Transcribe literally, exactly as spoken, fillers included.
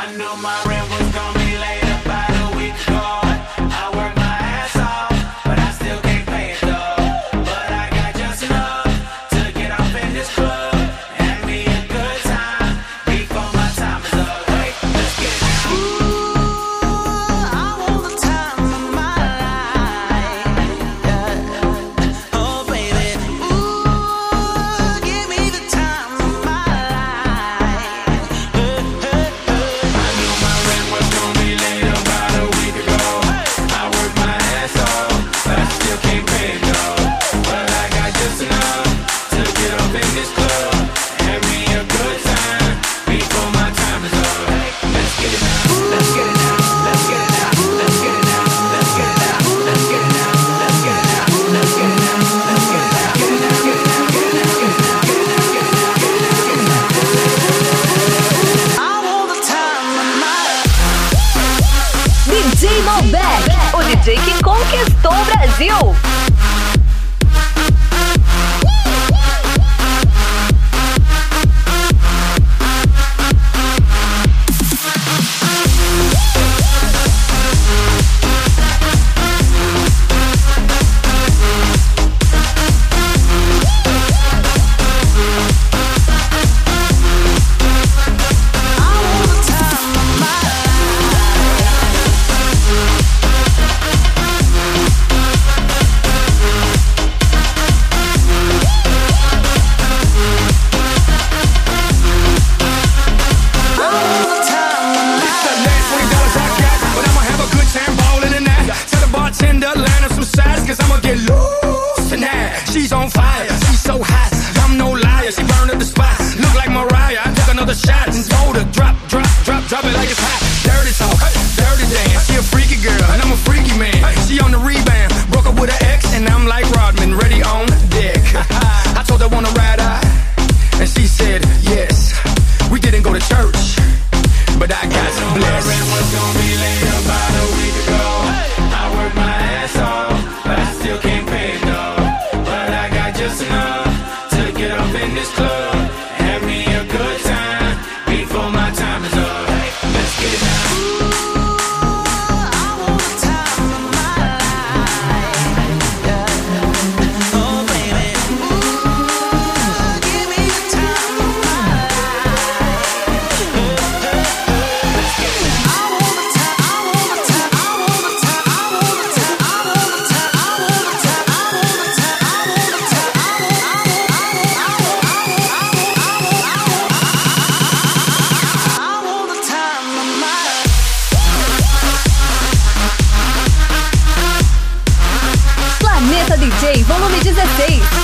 I knew my rent was gonna be late about a week ago. I worked my ass off, but I still can't pay it though. But I got just enough to get off in this club. Have me a good time before my time is up. Hey, let's get it now. Ooh, I want the time of my life. Yeah. Oh, baby. Ooh, give me the time of my life. Hey, hey, hey. I knew my rent was gonna be late about a week ago. I worked my ass off, but I still can't pay it though. But I got just enough to get up in this club. Have me a good time before my time is up. Let's get it now. Let's get it now. Let's get it now. Let's get it now. Let's get it now. Let's get it now. Let's get it now. Let's get it now. Let's get it now. Get it now. Get it now. Get it now. Get it now. Get it now. Get it now. Get it now. Get it now. I want the time of my D J Malbec, o D J que conquistou o Brasil. She's on fire, she's so hot, I'm no liar. She burned up the spot, look like Mariah. I took another shot and told her drop, drop, drop, drop it like it's hot. Dirty talk, dirty dance. She a freaky girl and I'm a freaky man. She on the rebound, broke up with her ex and I'm like Rodman, ready on deck. I told her wanna ride out, and she said yes. We didn't go to church, but I got blessed. My rent was gonna be late about a week ago. I worked my ass off, but I still can't pay it though. But I got just enough to get up in this club. Have me a good time before my time is up. Let's get it now. I want the time of my life. Yeah. Oh, baby. Ooh, give me the time of my life. Let's get it now. I want the time. I want the time. I want the time. I want the time. I want the time. I want the time. I want the time. I want the time. I want the time of my life. Planeta D J, volume dezesseis.